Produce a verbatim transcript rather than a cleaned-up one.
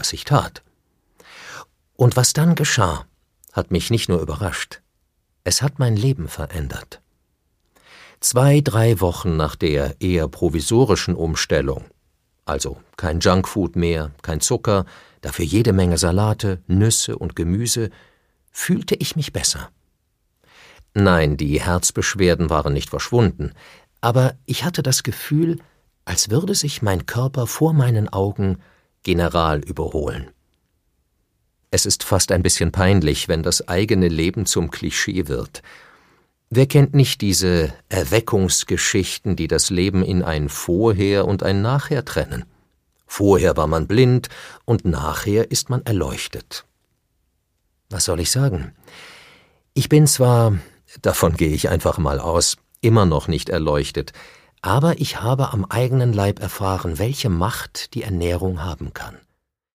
was ich tat. Und was dann geschah, hat mich nicht nur überrascht, es hat mein Leben verändert. Zwei, drei Wochen nach der eher provisorischen Umstellung, also kein Junkfood mehr, kein Zucker, dafür jede Menge Salate, Nüsse und Gemüse, fühlte ich mich besser. Nein, die Herzbeschwerden waren nicht verschwunden, aber ich hatte das Gefühl, als würde sich mein Körper vor meinen Augen General überholen. Es ist fast ein bisschen peinlich, wenn das eigene Leben zum Klischee wird. Wer kennt nicht diese Erweckungsgeschichten, die das Leben in ein Vorher und ein Nachher trennen? Vorher war man blind und nachher ist man erleuchtet. Was soll ich sagen? Ich bin zwar, davon gehe ich einfach mal aus, immer noch nicht erleuchtet, aber ich habe am eigenen Leib erfahren, welche Macht die Ernährung haben kann.